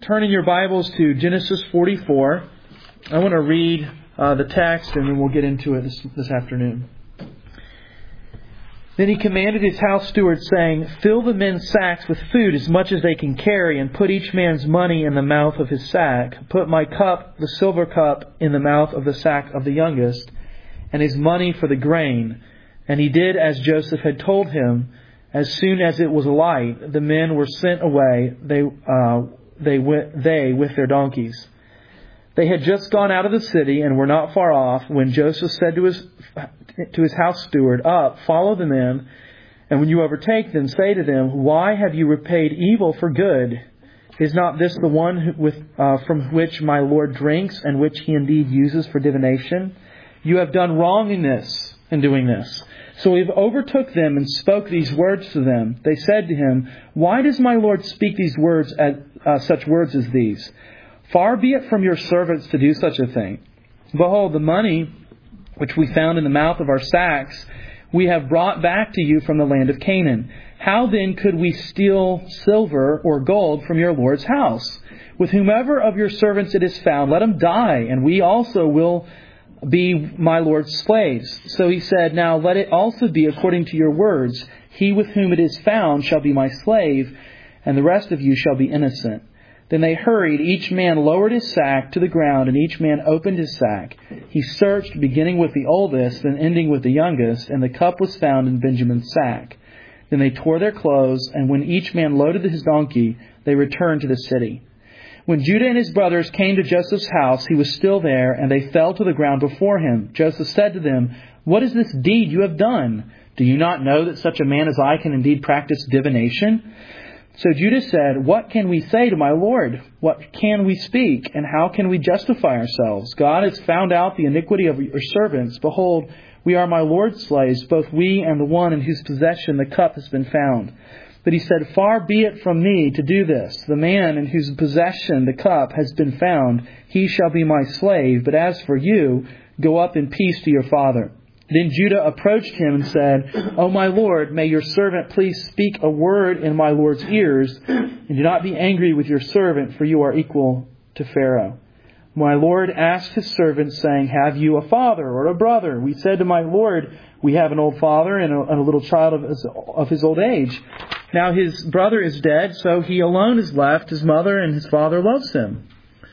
turn in your Bibles to Genesis 44. I want to read the text and then we'll get into it this afternoon. Then he commanded his house steward, saying, "Fill the men's sacks with food as much as they can carry, and put each man's money in the mouth of his sack. Put my cup, the silver cup, in the mouth of the sack of the youngest, and his money for the grain." And he did as Joseph had told him. As soon as it was light, the men were sent away, they with their donkeys. They had just gone out of the city and were not far off when Joseph said to his house steward, "Up, follow the men, and when you overtake them, say to them, 'Why have you repaid evil for good? Is not this the one from which my Lord drinks, and which he indeed uses for divination? You have done wrong in doing this.' So he overtook them and spoke these words to them. They said to him, 'Why does my Lord speak these words, such words as these? Far be it from your servants to do such a thing. Behold, the money which we found in the mouth of our sacks we have brought back to you from the land of Canaan. How then could we steal silver or gold from your Lord's house? With whomever of your servants it is found, let him die, and we also will be my Lord's slaves.' So he said, 'Now let it also be according to your words. He with whom it is found shall be my slave, and the rest of you shall be innocent.' Then they hurried. Each man lowered his sack to the ground, and each man opened his sack. He searched, beginning with the oldest and ending with the youngest, and the cup was found in Benjamin's sack. Then they tore their clothes, and when each man loaded his donkey, they returned to the city. When Judah and his brothers came to Joseph's house, he was still there, and they fell to the ground before him. Joseph said to them, 'What is this deed you have done? Do you not know that such a man as I can indeed practice divination?' So Judah said, 'What can we say to my Lord? What can we speak? And how can we justify ourselves? God has found out the iniquity of your servants. Behold, we are my Lord's slaves, both we and the one in whose possession the cup has been found.' But he said, 'Far be it from me to do this. The man in whose possession the cup has been found, he shall be my slave. But as for you, go up in peace to your father.' Then Judah approached him and said, 'O my Lord, may your servant please speak a word in my Lord's ears, and do not be angry with your servant, for you are equal to Pharaoh.' My Lord asked his servants, saying, 'Have you a father or a brother?' We said to my Lord, 'We have an old father and a little child of his old age. Now his brother is dead, so he alone is left. His mother and his father loves him.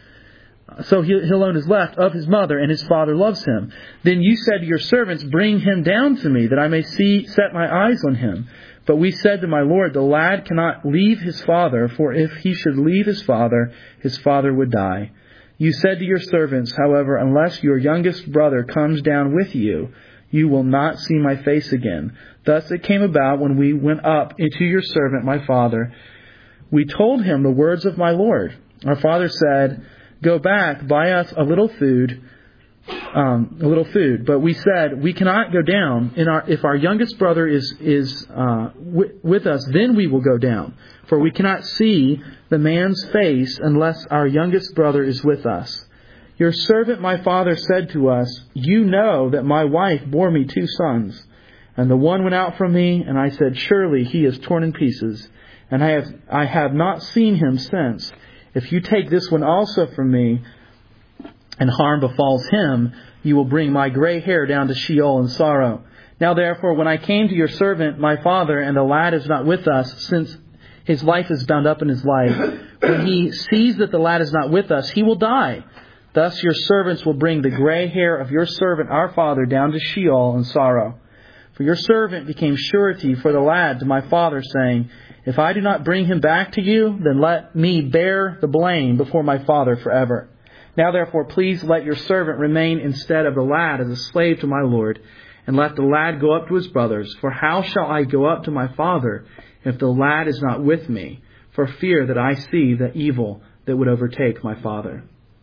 So he alone is left of his mother, and his father loves him. Then you said to your servants, Bring him down to me, that I may set my eyes on him. But we said to my Lord, The lad cannot leave his father, for if he should leave his father would die. You said to your servants, however, unless your youngest brother comes down with you, you will not see my face again. Thus it came about when we went up to your servant, my father. We told him the words of my Lord. Our father said, Go back, buy us a little food. But we said, we cannot go down. If our youngest brother is with us, then we will go down. For we cannot see the man's face unless our youngest brother is with us. Your servant, my father, said to us, You know that my wife bore me 2 sons. And the one went out from me, and I said, Surely he is torn in pieces. And I have not seen him since. If you take this one also from me, and harm befalls him, you will bring my gray hair down to Sheol in sorrow. Now therefore, when I came to your servant, my father, and the lad is not with us, since his life is bound up in his life, when he sees that the lad is not with us, he will die. Thus your servants will bring the gray hair of your servant, our father, down to Sheol in sorrow. For your servant became surety for the lad to my father, saying, If I do not bring him back to you, then let me bear the blame before my father forever. Now therefore, please let your servant remain instead of the lad as a slave to my Lord, and let the lad go up to his brothers. For how shall I go up to my father if the lad is not with me, for fear that I see the evil that would overtake my father?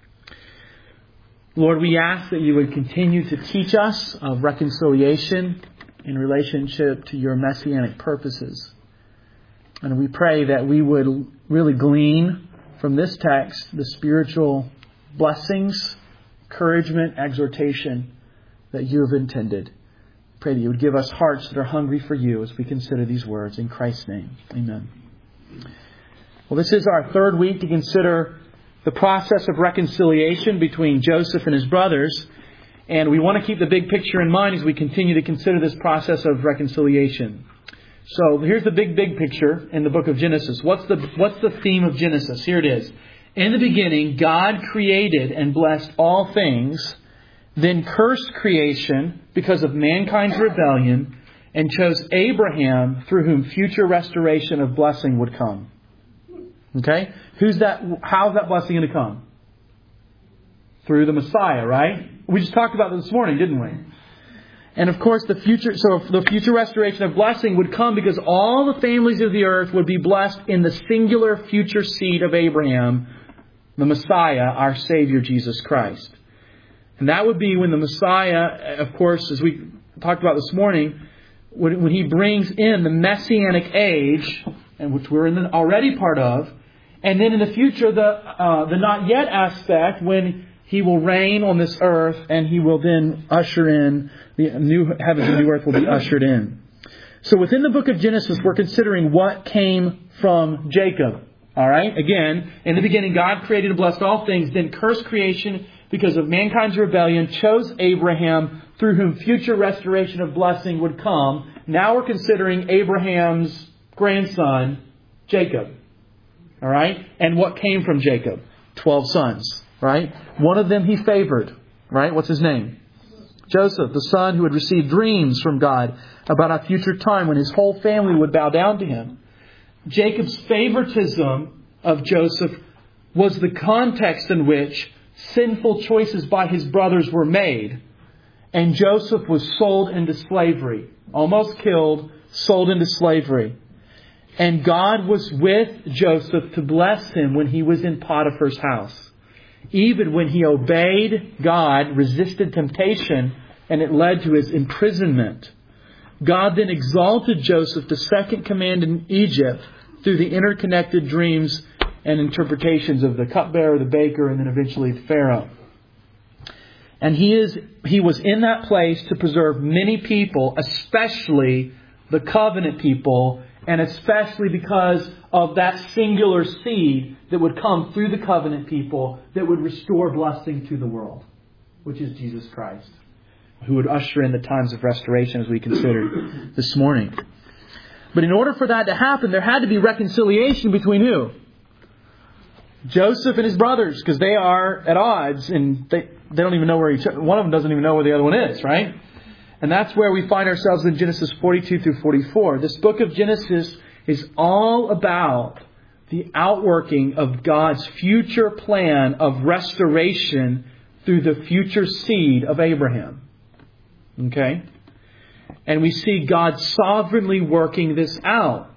Lord, we ask that you would continue to teach us of reconciliation in relationship to your messianic purposes. And we pray that we would really glean from this text the spiritual blessings, encouragement, exhortation that you have intended. Pray that you would give us hearts that are hungry for you as we consider these words. In Christ's name, amen. Well, this is our third week to consider the process of reconciliation between Joseph and his brothers. And we want to keep the big picture in mind as we continue to consider this process of reconciliation. So here's the big picture in the book of Genesis. What's the theme of Genesis? Here it is. In the beginning, God created and blessed all things, then cursed creation because of mankind's rebellion, and chose Abraham through whom future restoration of blessing would come. Okay? How's that blessing going to come? Through the Messiah, right? We just talked about this morning, didn't we? And of course, the future restoration of blessing would come because all the families of the earth would be blessed in the singular future seed of Abraham, the Messiah, our Savior, Jesus Christ. And that would be when the Messiah, of course, as we talked about this morning, when He brings in the Messianic age, and which we're already part of, and then in the future, the not yet aspect, when He will reign on this earth, and He will then usher in the new heavens and new earth will be ushered in. So within the book of Genesis, we're considering what came from Jacob. All right? Again, in the beginning, God created and blessed all things, then cursed creation because of mankind's rebellion, chose Abraham, through whom future restoration of blessing would come. Now we're considering Abraham's grandson, Jacob. All right? And what came from Jacob? 12 sons. Right? One of them He favored. Right? What's his name? Joseph, the son who had received dreams from God about a future time when his whole family would bow down to him. Jacob's favoritism of Joseph was the context in which sinful choices by his brothers were made. And Joseph was sold into slavery. Almost killed, sold into slavery. And God was with Joseph to bless him when he was in Potiphar's house. Even when he obeyed God, resisted temptation, and it led to his imprisonment. God then exalted Joseph to second command in Egypt through the interconnected dreams and interpretations of the cupbearer, the baker, and then eventually Pharaoh. And he was in that place to preserve many people, especially the covenant people, and especially because of that singular seed that would come through the covenant people that would restore blessing to the world, which is Jesus Christ, who would usher in the times of restoration as we considered this morning. But in order for that to happen, there had to be reconciliation between who? Joseph and his brothers, because they are at odds and they don't even know where one of them doesn't even know where the other one is, right? And that's where we find ourselves in Genesis 42 through 44. This book of Genesis is all about the outworking of God's future plan of restoration through the future seed of Abraham. Okay? And we see God sovereignly working this out.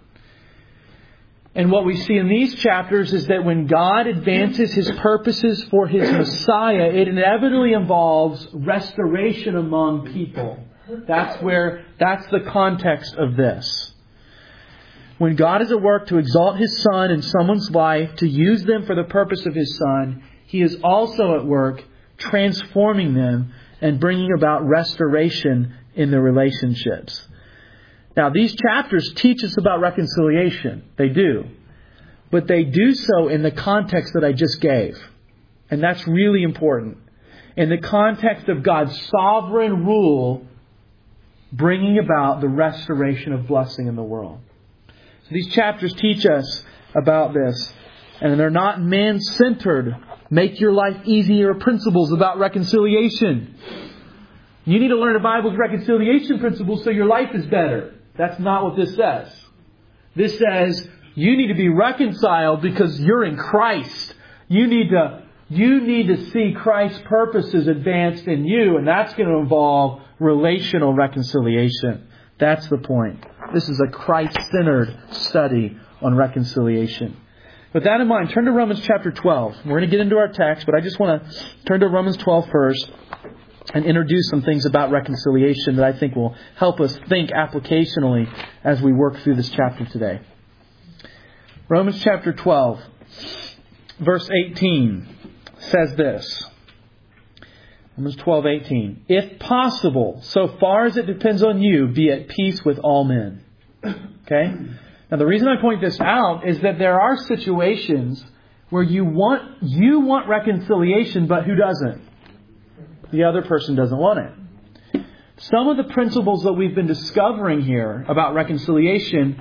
And what we see in these chapters is that when God advances His purposes for His Messiah, it inevitably involves restoration among people. That's the context of this. When God is at work to exalt His Son in someone's life, to use them for the purpose of His Son, He is also at work transforming them and bringing about restoration in their relationships. Now, these chapters teach us about reconciliation. They do. But they do so in the context that I just gave. And that's really important. In the context of God's sovereign rule bringing about the restoration of blessing in the world. So these chapters teach us about this. And they're not man-centered, make your life easier principles about reconciliation. You need to learn the Bible's reconciliation principles so your life is better. That's not what this says. This says you need to be reconciled because you're in Christ. You need to see Christ's purposes advanced in you, and that's going to involve relational reconciliation. That's the point. This is a Christ-centered study on reconciliation. With that in mind, turn to Romans chapter 12. We're going to get into our text, but I just want to turn to Romans 12 first and introduce some things about reconciliation that I think will help us think applicationally as we work through this chapter today. Romans chapter 12, verse 18 says this. Romans 12:18. If possible, so far as it depends on you, be at peace with all men. Okay? Now, the reason I point this out is that there are situations where you want reconciliation, but who doesn't? The other person doesn't want it. Some of the principles that we've been discovering here about reconciliation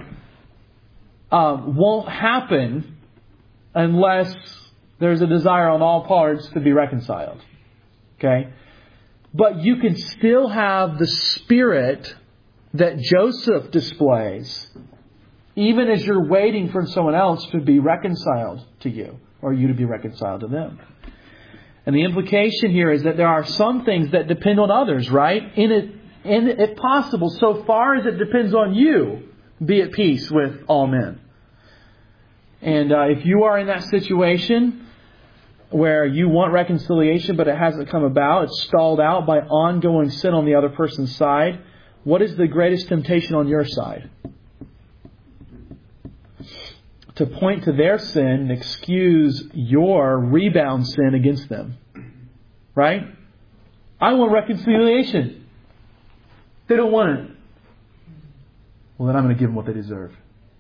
won't happen unless there's a desire on all parts to be reconciled. Okay? But you can still have the spirit that Joseph displays, even as you're waiting for someone else to be reconciled to you, or you to be reconciled to them. And the implication here is that there are some things that depend on others, right? If possible, so far as it depends on you, be at peace with all men. And if you are in that situation where you want reconciliation, but it hasn't come about, it's stalled out by ongoing sin on the other person's side, what is the greatest temptation on your side? To point to their sin and excuse your rebound sin against them. Right? I want reconciliation. They don't want it. Well, then I'm going to give them what they deserve.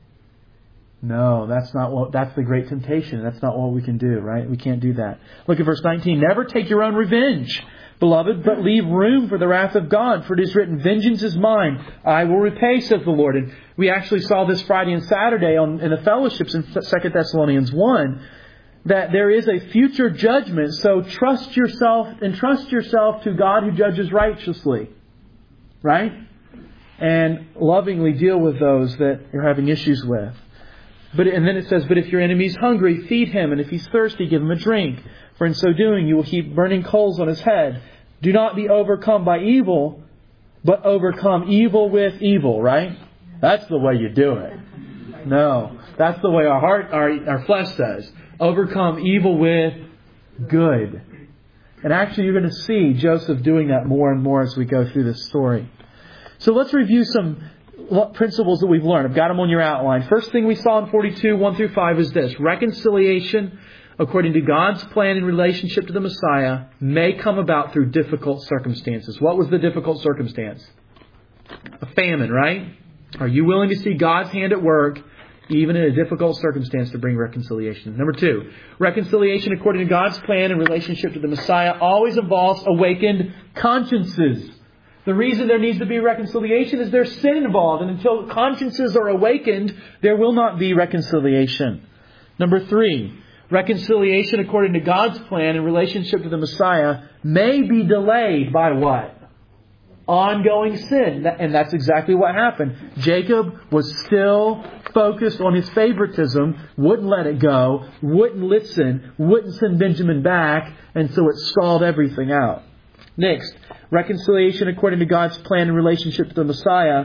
No, that's the great temptation. That's not what we can do, right? We can't do that. Look at verse 19. Never take your own revenge, beloved, but leave room for the wrath of God. For it is written, vengeance is mine. I will repay, says the Lord. And we actually saw this Friday and Saturday in the fellowships in 2 Thessalonians 1, that there is a future judgment. So trust yourself to God who judges righteously. Right? And lovingly deal with those that you're having issues with. And then it says, but if your enemy is hungry, feed him. And if he's thirsty, give him a drink. For in so doing, you will heap burning coals on his head. Do not be overcome by evil, but overcome evil with evil, right? That's the way you do it. No, that's the way our flesh says. Overcome evil with good. And actually, you're going to see Joseph doing that more and more as we go through this story. So let's review some principles that we've learned. I've got them on your outline. First thing we saw in 42, 1 through 5 is this. Reconciliation, according to God's plan in relationship to the Messiah, may come about through difficult circumstances. What was the difficult circumstance? A famine, right? Are you willing to see God's hand at work, even in a difficult circumstance, to bring reconciliation? Number 2, reconciliation according to God's plan in relationship to the Messiah always involves awakened consciences. The reason there needs to be reconciliation is there's sin involved. And until consciences are awakened, there will not be reconciliation. Number 3, reconciliation according to God's plan in relationship to the Messiah may be delayed by what? Ongoing sin. And that's exactly what happened. Jacob was still focused on his favoritism, wouldn't let it go, wouldn't listen, wouldn't send Benjamin back, and so it stalled everything out. Next, reconciliation according to God's plan in relationship to the Messiah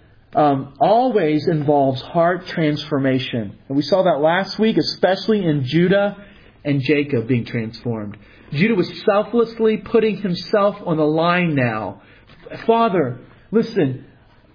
always involves heart transformation. And we saw that last week, especially in Judah and Jacob being transformed. Judah was selflessly putting himself on the line now. Father, listen,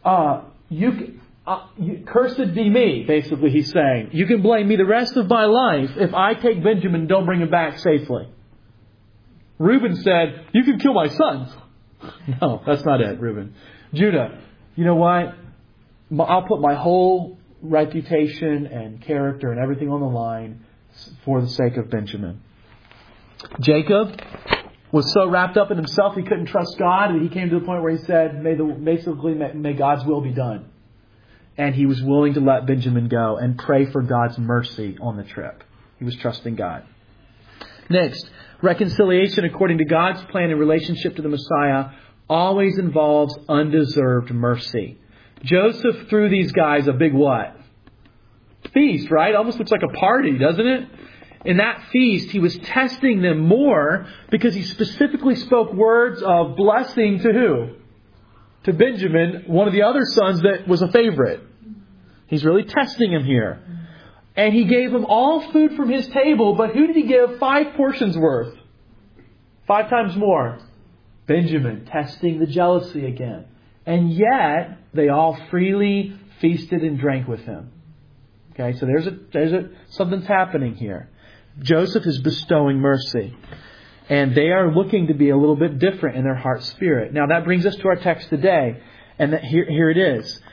cursed be me, basically he's saying. You can blame me the rest of my life if I take Benjamin and don't bring him back safely. Reuben said, you can kill my sons. No, that's not it, Reuben. Judah, you know what? I'll put my whole reputation and character and everything on the line for the sake of Benjamin. Jacob was so wrapped up in himself he couldn't trust God, and he came to the point where he said, may God's will be done. And he was willing to let Benjamin go and pray for God's mercy on the trip. He was trusting God. Next, reconciliation according to God's plan in relationship to the Messiah always involves undeserved mercy. Joseph threw these guys a big what? Feast, right? Almost looks like a party, doesn't it? In that feast, he was testing them more because he specifically spoke words of blessing to who? To Benjamin, one of the other sons that was a favorite. He's really testing him here. And he gave him all food from his table, but who did he give 5 portions worth? 5 times more. Benjamin, testing the jealousy again. And yet, they all freely feasted and drank with him. Okay, so something's happening here. Joseph is bestowing mercy. And they are looking to be a little bit different in their heart spirit. Now that brings us to our text today. And here it is.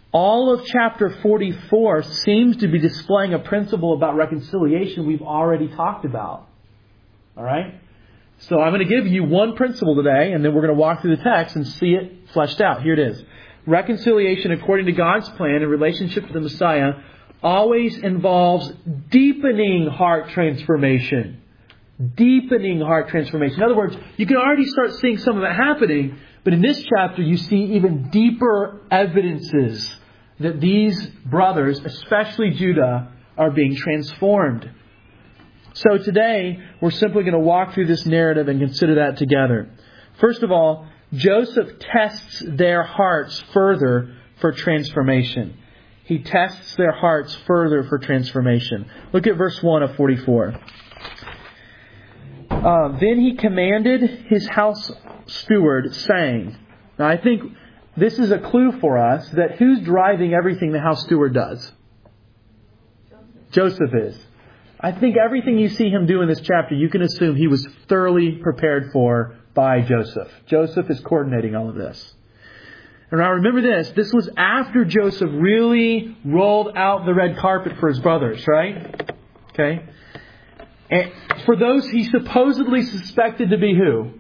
All of chapter 44 seems to be displaying a principle about reconciliation we've already talked about. All right? So I'm going to give you one principle today, and then we're going to walk through the text and see it fleshed out. Here it is. Reconciliation according to God's plan in relationship to the Messiah always involves deepening heart transformation. Deepening heart transformation. In other words, you can already start seeing some of it happening, but in this chapter you see even deeper evidences that these brothers, especially Judah, are being transformed. So today, we're simply going to walk through this narrative and consider that together. First of all, Joseph tests their hearts further for transformation. He tests their hearts further for transformation. Look at verse 1 of 44. Then he commanded his house steward, saying... Now I think this is a clue for us that who's driving everything the house steward does? Joseph is. I think everything you see him do in this chapter, you can assume he was thoroughly prepared for by Joseph. Joseph is coordinating all of this. And now remember this. This was after Joseph really rolled out the red carpet for his brothers, right? Okay. And for those he supposedly suspected to be who?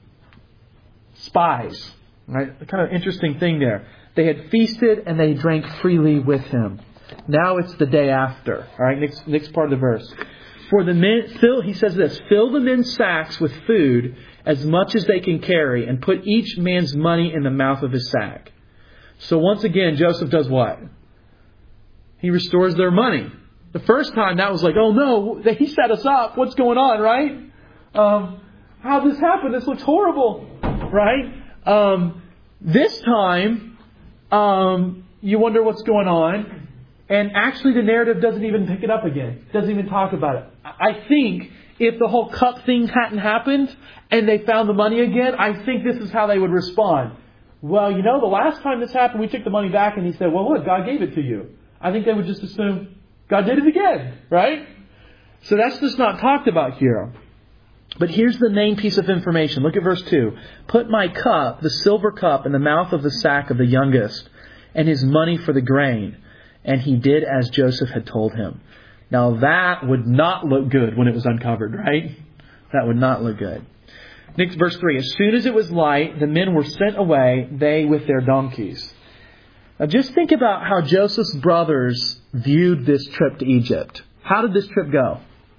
Spies. Right? A kind of interesting thing there. They had feasted and they drank freely with him. Now it's the day after. All right, next part of the verse. For the men, he says this, fill the men's sacks with food as much as they can carry and put each man's money in the mouth of his sack. So once again, Joseph does what? He restores their money. The first time that was like, oh no, he set us up. What's going on, right? How'd this happen? This looks horrible, right? This time, you wonder what's going on. And actually the narrative doesn't even pick it up again. Doesn't even talk about it. I think if the whole cup thing hadn't happened and they found the money again, I think this is how they would respond. Well, you know, the last time this happened, we took the money back and he said, well, look, God gave it to you. I think they would just assume God did it again, right? So that's just not talked about here. But here's the main piece of information. Look at verse 2. Put my cup, the silver cup, in the mouth of the sack of the youngest, and his money for the grain. And he did as Joseph had told him. Now that would not look good when it was uncovered, right? That would not look good. Next, verse 3. As soon as it was light, the men were sent away, they with their donkeys. Now just think about how Joseph's brothers viewed this trip to Egypt. How did this trip go?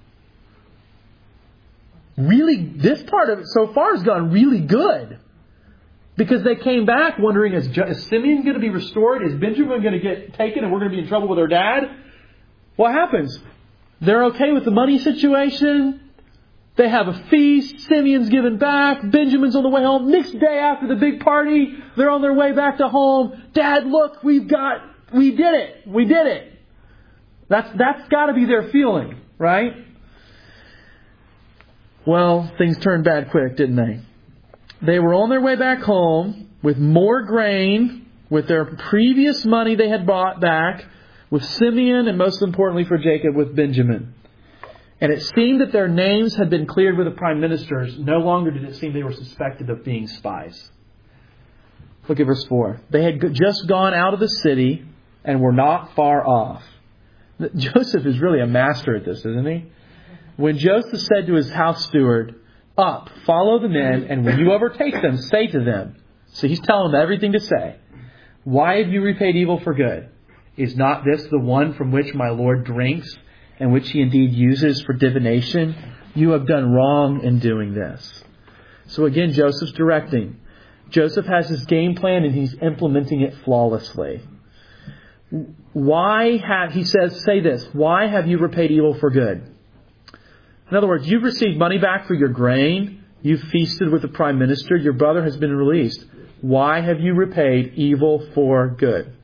Really, this part of it so far has gone really good. Because they came back wondering, is Simeon going to be restored? Is Benjamin going to get taken and we're going to be in trouble with our dad? What happens? They're okay with the money situation. They have a feast. Simeon's given back. Benjamin's on the way home. Next day after the big party, they're on their way back to home. Dad, look, we did it. We did it. That's got to be their feeling, right? Well, things turned bad quick, didn't they? They were on their way back home with more grain, with their previous money they had bought back, with Simeon, and most importantly for Jacob, with Benjamin. And it seemed that their names had been cleared with the prime ministers. No longer did it seem they were suspected of being spies. Look at verse 4. They had just gone out of the city and were not far off. Joseph is really a master at this, isn't he? When Joseph said to his house steward, up, follow the men, and when you overtake them, say to them. So he's telling them everything to say. Why have you repaid evil for good? Is not this the one from which my Lord drinks, and which he indeed uses for divination? You have done wrong in doing this. So again, Joseph's directing. Joseph has his game plan and he's implementing it flawlessly. He says, say this, why have you repaid evil for good? In other words, you've received money back for your grain. You've feasted with the prime minister. Your brother has been released. Why have you repaid evil for good?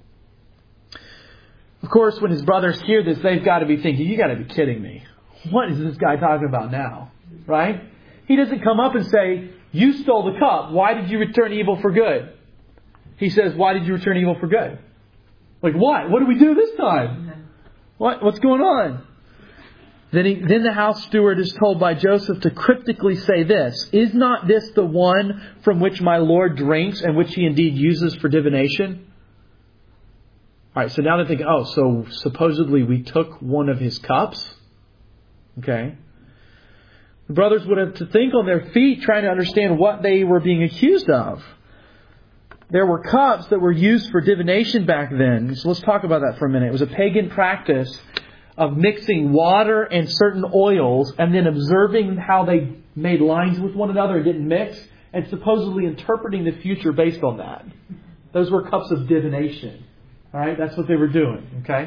Of course, when his brothers hear this, they've got to be thinking, you got to be kidding me. What is this guy talking about now? Right? He doesn't come up and say, you stole the cup. Why did you return evil for good? He says, why did you return evil for good? Like what? What do we do this time? What's going on? Then the house steward is told by Joseph to cryptically say this. Is not this the one from which my Lord drinks and which he indeed uses for divination? All right, so now they're thinking, oh, so supposedly we took one of his cups? Okay. The brothers would have to think on their feet trying to understand what they were being accused of. There were cups that were used for divination back then. So let's talk about that for a minute. It was a pagan practice of mixing water and certain oils and then observing how they made lines with one another and didn't mix, and supposedly interpreting the future based on that. Those were cups of divination. All right, that's what they were doing. Okay.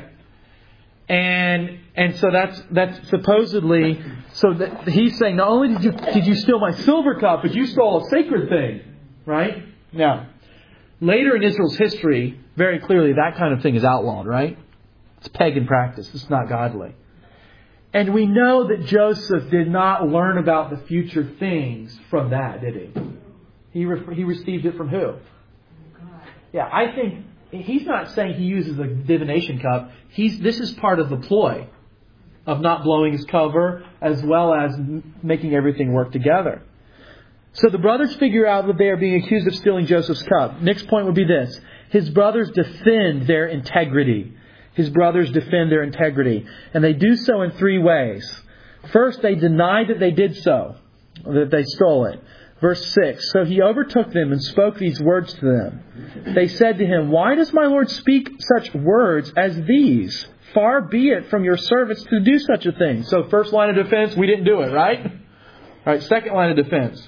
And so that's supposedly, so that he's saying, not only did you steal my silver cup, but you stole a sacred thing, right? Now, later in Israel's history, very clearly that kind of thing is outlawed, right? It's pagan practice. It's not godly. And we know that Joseph did not learn about the future things from that, did he? He received it from who? Yeah, I think he's not saying he uses a divination cup. This is part of the ploy of not blowing his cover, as well as making everything work together. So the brothers figure out that they are being accused of stealing Joseph's cup. Next point would be this. His brothers defend their integrity. His brothers defend their integrity. And they do so in three ways. First, they deny that they did so, that they stole it. Verse 6, so he overtook them and spoke these words to them. They said to him, why does my Lord speak such words as these? Far be it from your servants to do such a thing. So first line of defense, we didn't do it, right? All right, second line of defense.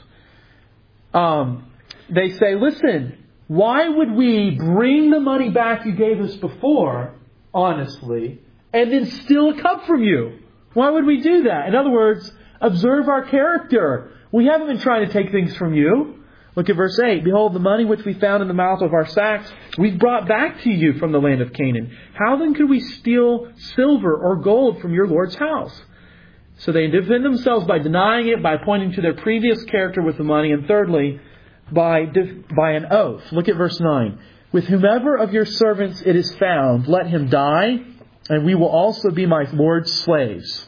They say, listen, why would we bring the money back you gave us before, honestly, and then steal a cup from you? Why would we do that? In other words, observe our character. We haven't been trying to take things from you. Look at verse 8. Behold, the money which we found in the mouth of our sacks, we've brought back to you from the land of Canaan. How then could we steal silver or gold from your Lord's house? So they defend themselves by denying it, by pointing to their previous character with the money, and thirdly, by an oath. Look at verse 9. With whomever of your servants it is found, let him die, and we will also be my Lord's slaves.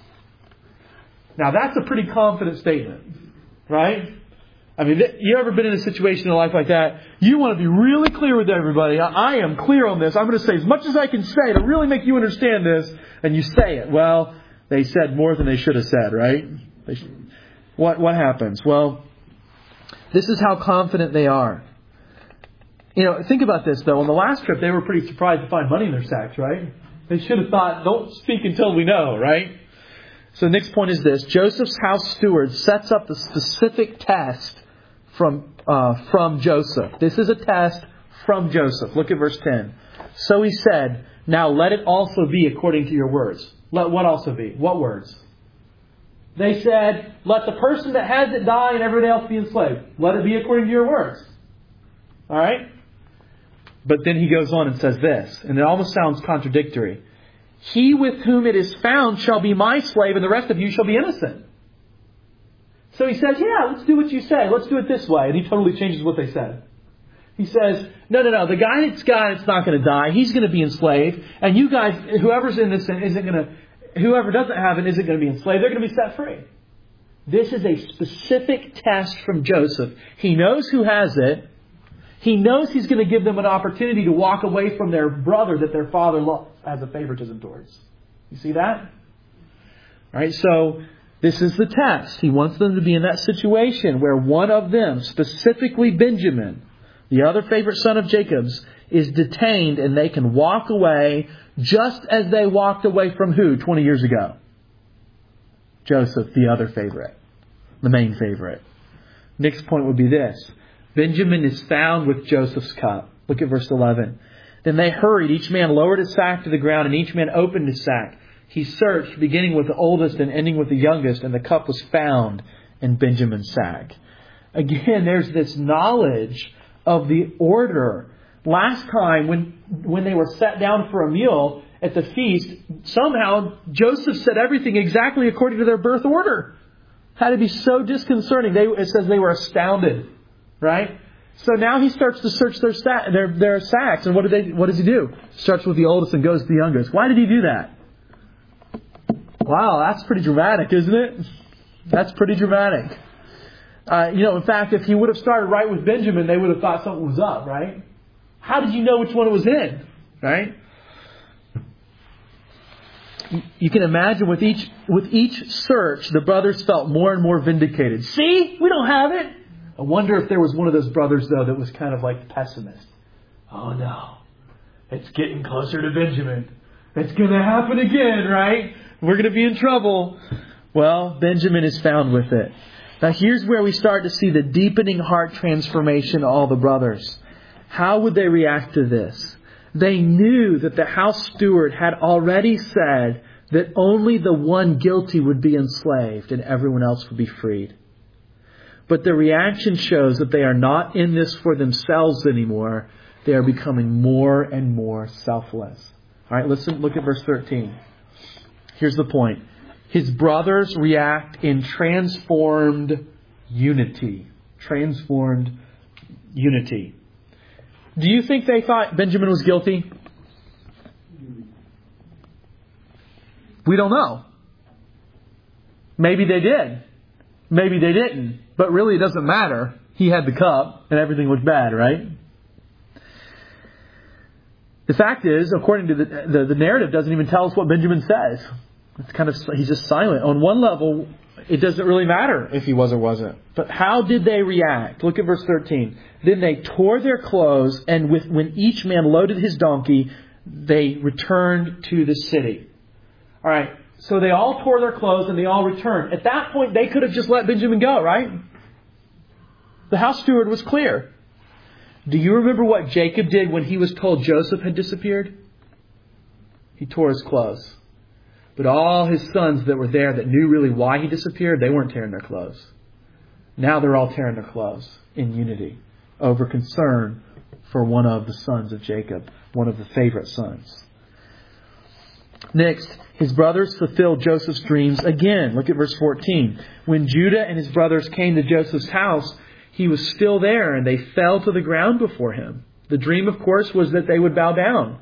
Now that's a pretty confident statement, right? I mean, you ever been in a situation in life like that? You want to be really clear with everybody. I am clear on this. I'm going to say as much as I can say to really make you understand this. And you say it. Well, they said more than they should have said, right? What happens? Well, this is how confident they are. You know, think about this, though. On the last trip, they were pretty surprised to find money in their sacks, right? They should have thought, don't speak until we know, right? So the next point is this. Joseph's house steward sets up the specific test from Joseph. This is a test from Joseph. Look at verse 10. So he said, now let it also be according to your words. Let what also be? What words? They said, let the person that has it die and everybody else be enslaved. Let it be according to your words. All right? But then he goes on and says this, and it almost sounds contradictory. He with whom it is found shall be my slave, and the rest of you shall be innocent. So he says, yeah, let's do what you say. Let's do it this way. And he totally changes what they said. He says, no. The guy that's got it's not going to die. He's going to be enslaved. And you guys, whoever's innocent isn't going to, whoever doesn't have it isn't going to be enslaved. They're going to be set free. This is a specific test from Joseph. He knows who has it. He knows he's going to give them an opportunity to walk away from their brother that their father has a favoritism towards. You see that? All right, so this is the test. He wants them to be in that situation where one of them, specifically Benjamin, the other favorite son of Jacob's, is detained and they can walk away just as they walked away from who 20 years ago? Joseph, the other favorite, the main favorite. Next point would be this. Benjamin is found with Joseph's cup. Look at verse 11. Then they hurried. Each man lowered his sack to the ground, and each man opened his sack. He searched, beginning with the oldest and ending with the youngest, and the cup was found in Benjamin's sack. Again, there's this knowledge of the order. Last time, when they were sat down for a meal at the feast, somehow Joseph said everything exactly according to their birth order. Had to be so disconcerting. It says they were astounded. Right? So now he starts to search their sacks. And what does he do? Starts with the oldest and goes to the youngest. Why did he do that? Wow, that's pretty dramatic, isn't it? That's pretty dramatic. In fact, if he would have started right with Benjamin, they would have thought something was up, right? How did you know which one it was in? Right? you can imagine with each search, the brothers felt more and more vindicated. See? We don't have it. I wonder if there was one of those brothers, though, that was kind of like the pessimist. Oh, no. It's getting closer to Benjamin. It's going to happen again, right? We're going to be in trouble. Well, Benjamin is found with it. Now, here's where we start to see the deepening heart transformation of all the brothers. How would they react to this? They knew that the house steward had already said that only the one guilty would be enslaved and everyone else would be freed. But the reaction shows that they are not in this for themselves anymore. They are becoming more and more selfless. All right, look at verse 13. Here's the point. His brothers react in transformed unity. Transformed unity. Do you think they thought Benjamin was guilty? We don't know. Maybe they did. Maybe they didn't. But really it doesn't matter. He had the cup and everything was bad, right? The fact is, according to the narrative, doesn't even tell us what Benjamin says. He's just silent. On one level, it doesn't really matter if he was or wasn't. But how did they react? Look at verse 13. Then they tore their clothes, and when each man loaded his donkey, they returned to the city. All right. So they all tore their clothes and they all returned. At that point, they could have just let Benjamin go, right? The house steward was clear. Do you remember what Jacob did when he was told Joseph had disappeared? He tore his clothes. But all his sons that were there that knew really why he disappeared, they weren't tearing their clothes. Now they're all tearing their clothes in unity over concern for one of the sons of Jacob, one of the favorite sons. Next, his brothers fulfilled Joseph's dreams again. Look at verse 14. When Judah and his brothers came to Joseph's house, he was still there and they fell to the ground before him. The dream, of course, was that they would bow down.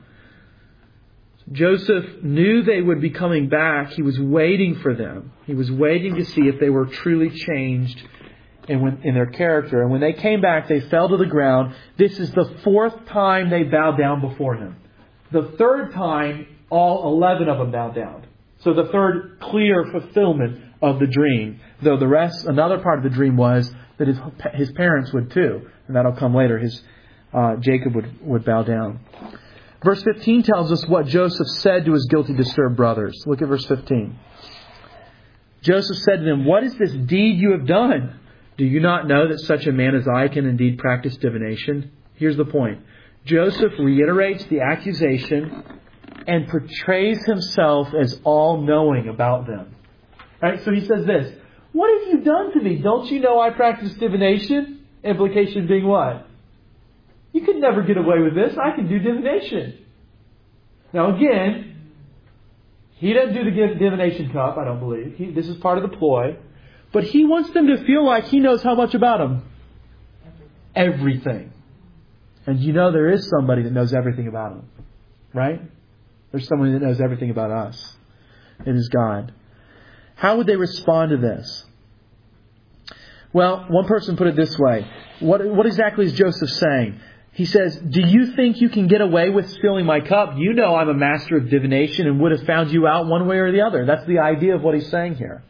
Joseph knew they would be coming back. He was waiting for them. He was waiting to see if they were truly changed in their character. And when they came back, they fell to the ground. This is the fourth time they bowed down before him. The third time, all 11 of them bowed down. So the third clear fulfillment of the dream. Though the rest, another part of the dream was that his parents would too. And that'll come later. Jacob would bow down. Verse 15 tells us what Joseph said to his guilty, disturbed brothers. Look at verse 15. Joseph said to them, "What is this deed you have done? Do you not know that such a man as I can indeed practice divination?" Here's the point. Joseph reiterates the accusation and portrays himself as all-knowing about them. Right? So he says this, "What have you done to me? Don't you know I practice divination?" Implication being what? You could never get away with this. I can do divination. Now again, he doesn't do the divination cup, I don't believe. This is part of the ploy. But he wants them to feel like he knows how much about them. Everything. And you know there is somebody that knows everything about them. Right? There's somebody that knows everything about us. It is God. How would they respond to this? Well, one person put it this way. What exactly is Joseph saying? He says, "Do you think you can get away with stealing my cup? You know I'm a master of divination and would have found you out one way or the other." That's the idea of what he's saying here.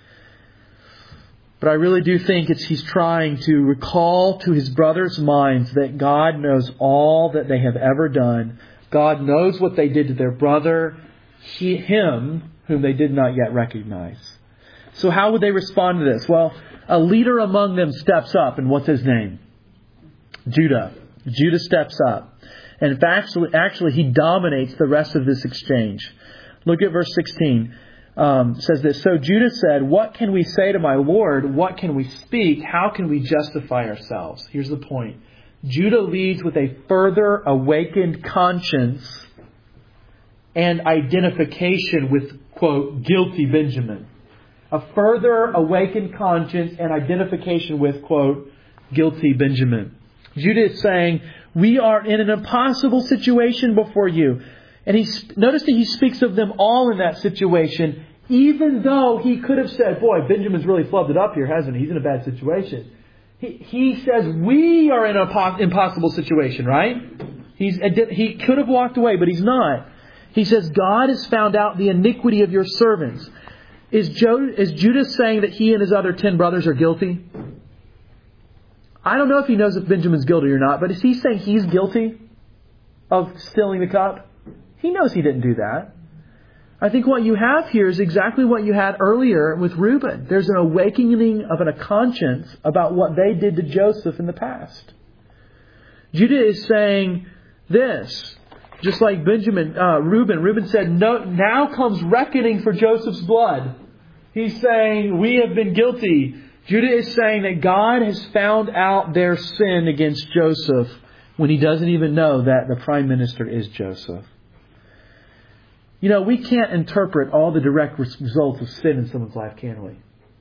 But I really do think he's trying to recall to his brothers' minds that God knows all that they have ever done. God knows what they did to their brother, him, whom they did not yet recognize. So how would they respond to this? Well, a leader among them steps up, and what's his name? Judah. Judah steps up. And in fact, actually, he dominates the rest of this exchange. Look at verse 16. It says this, "So Judah said, 'What can we say to my Lord? What can we speak? How can we justify ourselves?'" Here's the point. Judah leads with a further awakened conscience and identification with, quote, guilty Benjamin. A further awakened conscience and identification with, quote, guilty Benjamin. Judah is saying, "We are in an impossible situation before you." And notice that he speaks of them all in that situation, even though he could have said, "Boy, Benjamin's really flubbed it up here, hasn't he? He's in a bad situation." He says, "We are in an impossible situation," right? He could have walked away, but he's not. He says, God has found out the iniquity of your servants. Is Judah saying that he and his other 10 brothers are guilty? I don't know if he knows if Benjamin's guilty or not, but is he saying he's guilty of stealing the cup? He knows he didn't do that. I think what you have here is exactly what you had earlier with Reuben. There's an awakening of a conscience about what they did to Joseph in the past. Judah is saying this, just like Reuben said, no, now comes reckoning for Joseph's blood. He's saying, we have been guilty. Judah is saying that God has found out their sin against Joseph when he doesn't even know that the prime minister is Joseph. You know, we can't interpret all the direct results of sin in someone's life, can we?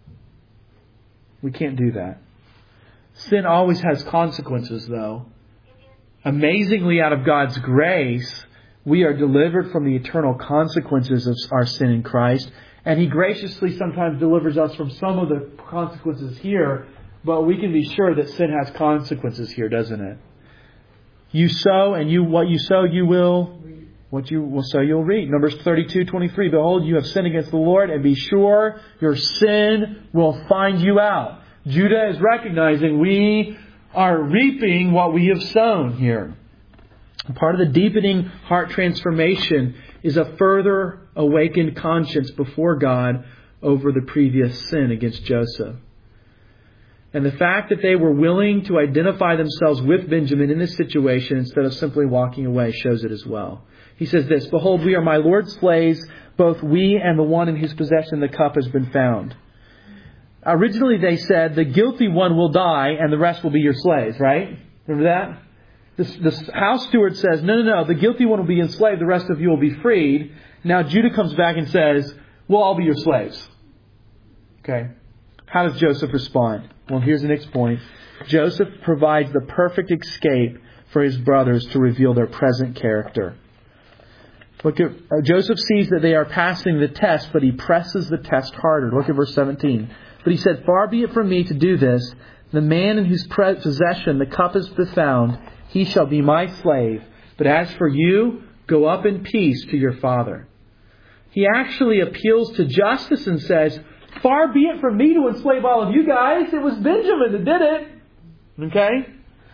We can't do that. Sin always has consequences, though. Amazingly, out of God's grace, we are delivered from the eternal consequences of our sin in Christ. And He graciously sometimes delivers us from some of the consequences here. But we can be sure that sin has consequences here, doesn't it? You sow, and what you sow, you will. What you will sow, you'll reap. Numbers 32:23. Behold, you have sinned against the Lord, and be sure your sin will find you out. Judah is recognizing we are reaping what we have sown here. Part of the deepening heart transformation is a further awakened conscience before God over the previous sin against Joseph. And the fact that they were willing to identify themselves with Benjamin in this situation instead of simply walking away shows it as well. He says this, behold, we are my Lord's slaves, both we and the one in whose possession the cup has been found. Originally they said, the guilty one will die and the rest will be your slaves, right? Remember that? The house steward says, no, the guilty one will be enslaved, the rest of you will be freed. Now Judah comes back and says, we'll all be your slaves. Okay. How does Joseph respond? Well, here's the next point. Joseph provides the perfect escape for his brothers to reveal their present character. Look at Joseph sees that they are passing the test, but he presses the test harder. Look at verse 17. But he said, far be it from me to do this. The man in whose possession the cup is found, he shall be my slave. But as for you, go up in peace to your father. He actually appeals to justice and says, far be it from me to enslave all of you guys. It was Benjamin that did it. Okay?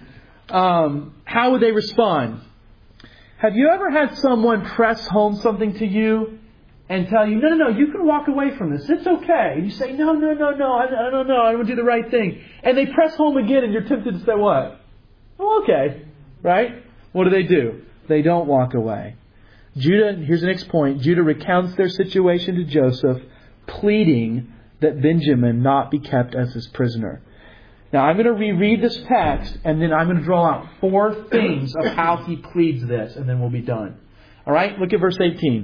How would they respond? Have you ever had someone press home something to you and tell you, no, you can walk away from this. It's okay. And you say, no, I don't know. I want to do the right thing. And they press home again and you're tempted to say what? Oh, okay. Right? What do? They don't walk away. Judah, here's the next point. Judah recounts their situation to Joseph, pleading that Benjamin not be kept as his prisoner. Now, I'm going to reread this text, and then I'm going to draw out 4 things of how he pleads this, and then we'll be done. All right? Look at verse 18.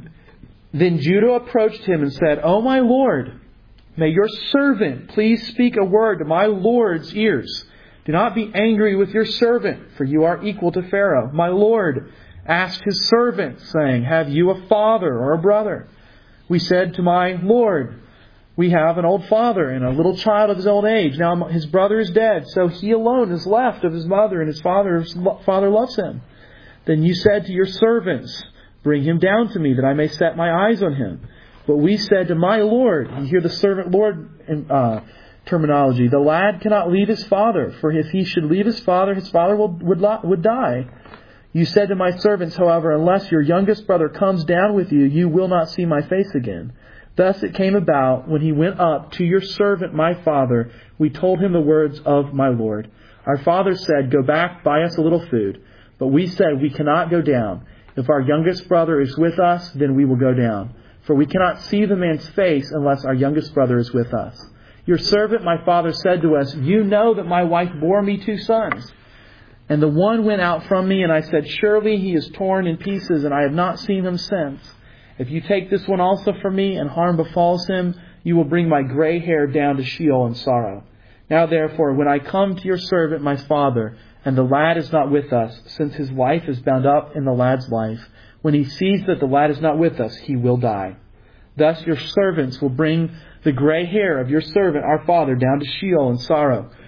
Then Judah approached him and said, O my Lord, may your servant please speak a word to my Lord's ears. Do not be angry with your servant, for you are equal to Pharaoh. My Lord asked his servant, saying, have you a father or a brother? We said to my Lord, we have an old father and a little child of his old age. Now his brother is dead, so he alone is left of his mother, and his father loves him. Then you said to your servants, bring him down to me, that I may set my eyes on him. But we said to my Lord, you hear the servant Lord terminology, the lad cannot leave his father, for if he should leave his father would die. You said to my servants, however, unless your youngest brother comes down with you, you will not see my face again. Thus it came about, when he went up to your servant my father, we told him the words of my Lord. Our father said, go back, buy us a little food. But we said, we cannot go down. If our youngest brother is with us, then we will go down. For we cannot see the man's face unless our youngest brother is with us. Your servant my father said to us, you know that my wife bore me 2 sons. And the one went out from me, and I said, surely he is torn in pieces, and I have not seen him since. If you take this one also from me, and harm befalls him, you will bring my gray hair down to Sheol in sorrow. Now therefore, when I come to your servant my father, and the lad is not with us, since his life is bound up in the lad's life, when he sees that the lad is not with us, he will die. Thus your servants will bring the gray hair of your servant our father down to Sheol in sorrow.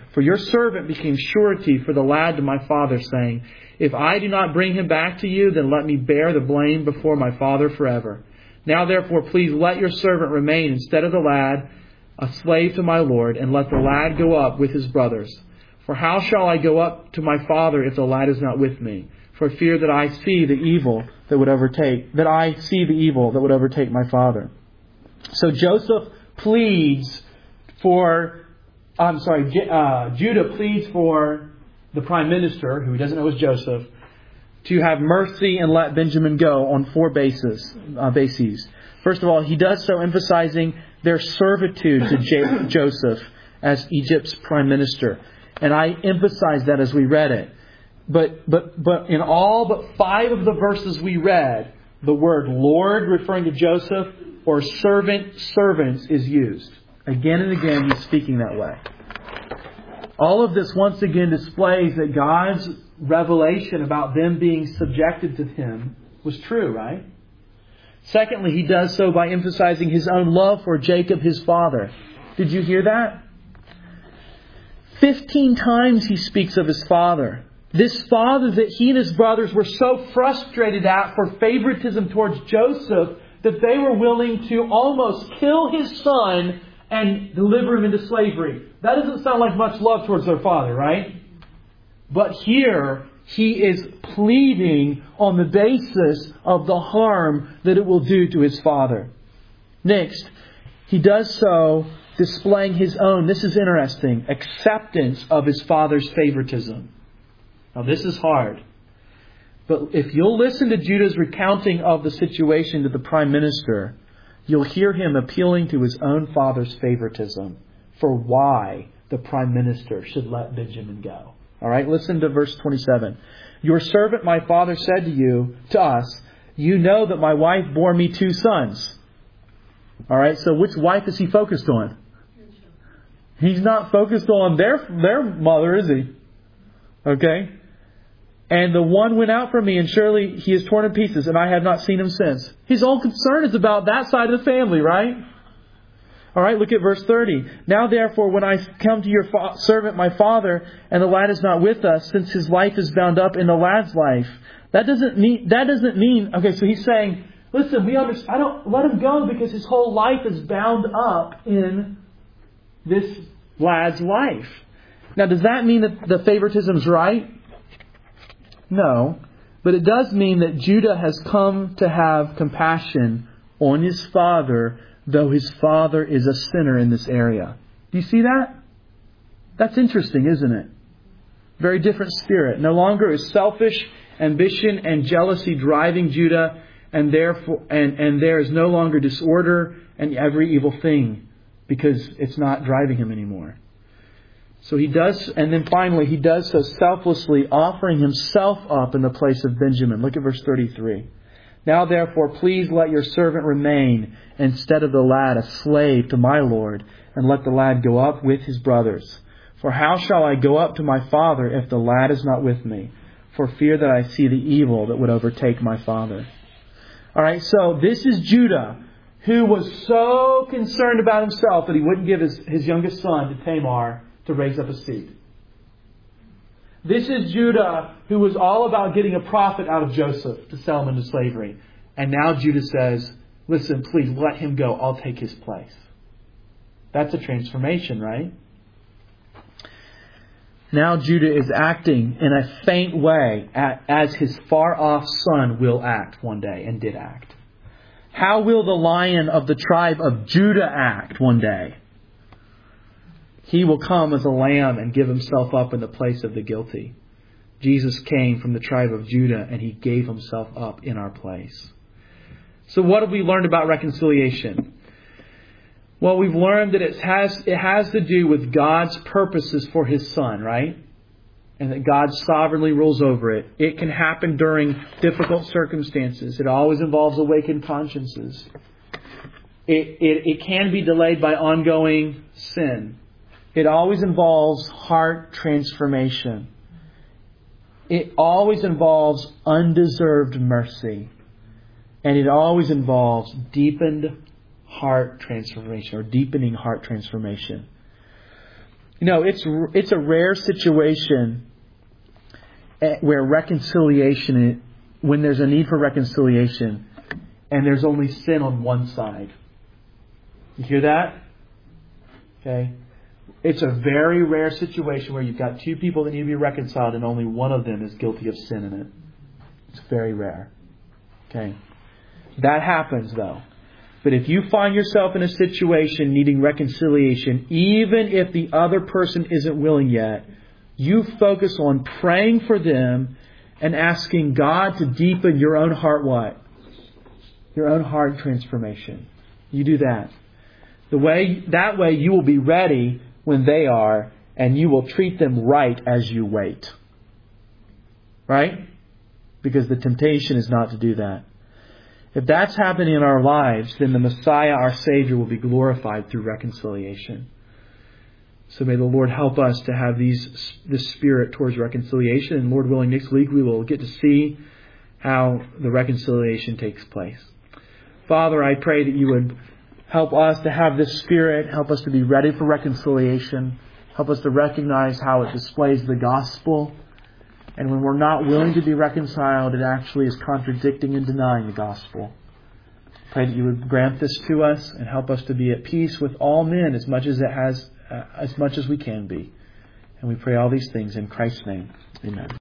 For your servant became surety for the lad to my father, saying, if I do not bring him back to you, then let me bear the blame before my father forever. Now therefore, please let your servant remain instead of the lad, a slave to my Lord, and let the lad go up with his brothers. For how shall I go up to my father if the lad is not with me? For fear that I see the evil that would overtake my father. So Joseph pleads for, Judah pleads for the prime minister, who he doesn't know is Joseph, to have mercy and let Benjamin go on 4 bases. First of all, he does so emphasizing their servitude to Joseph as Egypt's prime minister. And I emphasized that as we read it. But in all but 5 of the verses we read, the word Lord referring to Joseph or servants is used. Again and again he's speaking that way. All of this once again displays that God's revelation about them being subjected to Him was true, right? Secondly, He does so by emphasizing His own love for Jacob, his father. Did you hear that? 15 times He speaks of His father. This father that he and his brothers were so frustrated at for favoritism towards Joseph that they were willing to almost kill his son and deliver him into slavery. That doesn't sound like much love towards their father, right? But here, he is pleading on the basis of the harm that it will do to his father. Next, he does so displaying his own, this is interesting, acceptance of his father's favoritism. Now this is hard. But if you'll listen to Judah's recounting of the situation to the prime minister, you'll hear him appealing to his own father's favoritism for why the prime minister should let Benjamin go. All right, listen to verse 27. Your servant, my father, said to us, you know that my wife bore me 2 sons. All right, so which wife is he focused on? He's not focused on their mother, is he? Okay. And the one went out from me, and surely he is torn in pieces, and I have not seen him since. His whole concern is about that side of the family, right? All right, look at verse 30. Now therefore, when I come to your servant, my father, and the lad is not with us, since his life is bound up in the lad's life. That doesn't mean. Okay, so he's saying, listen, I don't let him go because his whole life is bound up in this lad's life. Now, does that mean that the favoritism's right? No. But it does mean that Judah has come to have compassion on his father, though his father is a sinner in this area. Do you see that? That's interesting, isn't it? Very different spirit. No longer is selfish ambition and jealousy driving Judah, and therefore and there is no longer disorder and every evil thing, because it's not driving him anymore. So he does, and then finally he does so selflessly, offering himself up in the place of Benjamin. Look at verse 33. Now therefore, please let your servant remain instead of the lad, a slave to my Lord, and let the lad go up with his brothers. For how shall I go up to my father if the lad is not with me? For fear that I see the evil that would overtake my father. All right, so this is Judah, who was so concerned about himself that he wouldn't give his youngest son to Tamar to raise up a seed. This is Judah, who was all about getting a profit out of Joseph to sell him into slavery. And now Judah says, listen, please let him go. I'll take his place. That's a transformation, right? Now Judah is acting in a faint way as his far-off son will act one day and did act. How will the Lion of the tribe of Judah act one day? He will come as a lamb and give himself up in the place of the guilty. Jesus came from the tribe of Judah and he gave himself up in our place. So what have we learned about reconciliation? Well, we've learned that it has to do with God's purposes for his son, right? And that God sovereignly rules over it. It can happen during difficult circumstances. It always involves awakened consciences. It can be delayed by ongoing sin. It always involves heart transformation. It always involves undeserved mercy. And it always involves deepened heart transformation or deepening heart transformation. It's a rare situation where reconciliation, when there's a need for reconciliation, and there's only sin on one side. You hear that? Okay. It's a very rare situation where you've got two people that need to be reconciled and only one of them is guilty of sin in it. It's very rare. Okay. That happens though. But if you find yourself in a situation needing reconciliation, even if the other person isn't willing yet, you focus on praying for them and asking God to deepen your own heart what? Your own heart transformation. You do that. That way you will be ready when they are, and you will treat them right as you wait. Right? Because the temptation is not to do that. If that's happening in our lives, then the Messiah, our Savior, will be glorified through reconciliation. So may the Lord help us to have this spirit towards reconciliation. And Lord willing, next week we will get to see how the reconciliation takes place. Father, I pray that you would help us to have this spirit. Help us to be ready for reconciliation. Help us to recognize how it displays the gospel. And when we're not willing to be reconciled, it actually is contradicting and denying the gospel. Pray that you would grant this to us and help us to be at peace with all men as much as we can be. And we pray all these things in Christ's name. Amen.